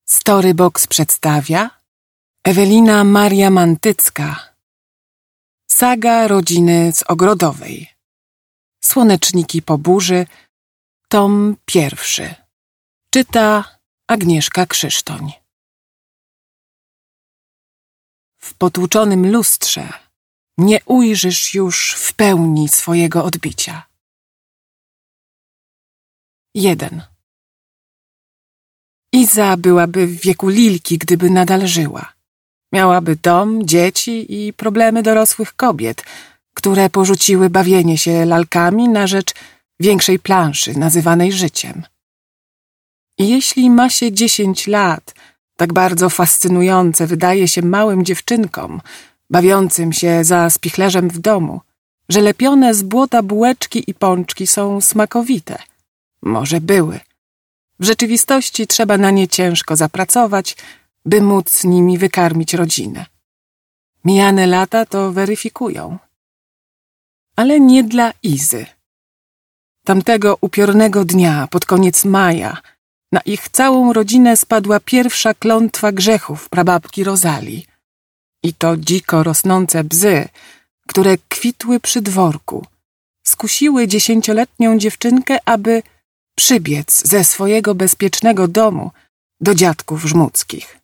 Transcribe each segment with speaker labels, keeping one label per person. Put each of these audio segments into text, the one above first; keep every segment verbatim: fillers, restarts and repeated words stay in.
Speaker 1: Storybox przedstawia Ewelina Maria Mantycka. Saga rodziny z Ogrodowej. Słoneczniki po burzy. Tom pierwszy. Czyta Agnieszka Krzysztoń. W potłuczonym lustrze nie ujrzysz już w pełni swojego odbicia. jeden. Iza byłaby w wieku Lilki, gdyby nadal żyła. Miałaby dom, dzieci i problemy dorosłych kobiet, które porzuciły bawienie się lalkami na rzecz większej planszy nazywanej życiem. I jeśli ma się dziesięć lat, tak bardzo fascynujące wydaje się małym dziewczynkom, bawiącym się za spichlerzem w domu, że lepione z błota bułeczki i pączki są smakowite. Może były. W rzeczywistości trzeba na nie ciężko zapracować, by móc nimi wykarmić rodzinę. Mijane lata to weryfikują. Ale nie dla Izy. Tamtego upiornego dnia, pod koniec maja, na ich całą rodzinę spadła pierwsza klątwa grzechów prababki Rozalii. I to dziko rosnące bzy, które kwitły przy dworku, skusiły dziesięcioletnią dziewczynkę, aby przybiec ze swojego bezpiecznego domu do dziadków żmudzkich.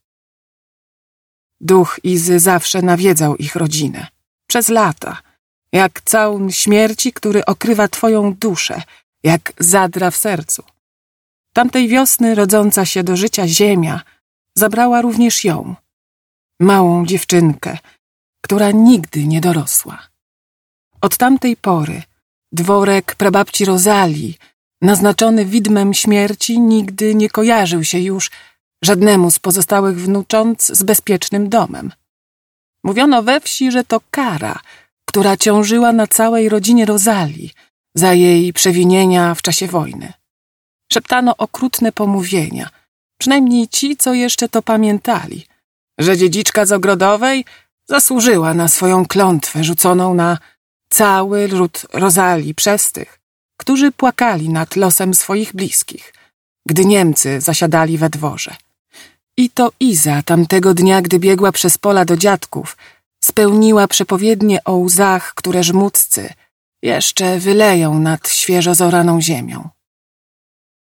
Speaker 1: Duch Izy zawsze nawiedzał ich rodzinę, przez lata, jak całun śmierci, który okrywa twoją duszę, jak zadra w sercu. Tamtej wiosny rodząca się do życia ziemia zabrała również ją, małą dziewczynkę, która nigdy nie dorosła. Od tamtej pory dworek prababci Rozalii, naznaczony widmem śmierci, nigdy nie kojarzył się już żadnemu z pozostałych wnucząt z bezpiecznym domem. Mówiono we wsi, że to kara, która ciążyła na całej rodzinie Rozalii za jej przewinienia w czasie wojny. Szeptano okrutne pomówienia, przynajmniej ci, co jeszcze to pamiętali, że dziedziczka z Ogrodowej zasłużyła na swoją klątwę rzuconą na cały ród Rozalii przez tych, którzy płakali nad losem swoich bliskich, gdy Niemcy zasiadali we dworze. I to Iza tamtego dnia, gdy biegła przez pola do dziadków, spełniła przepowiednie o łzach, które żmudzcy jeszcze wyleją nad świeżo zoraną ziemią.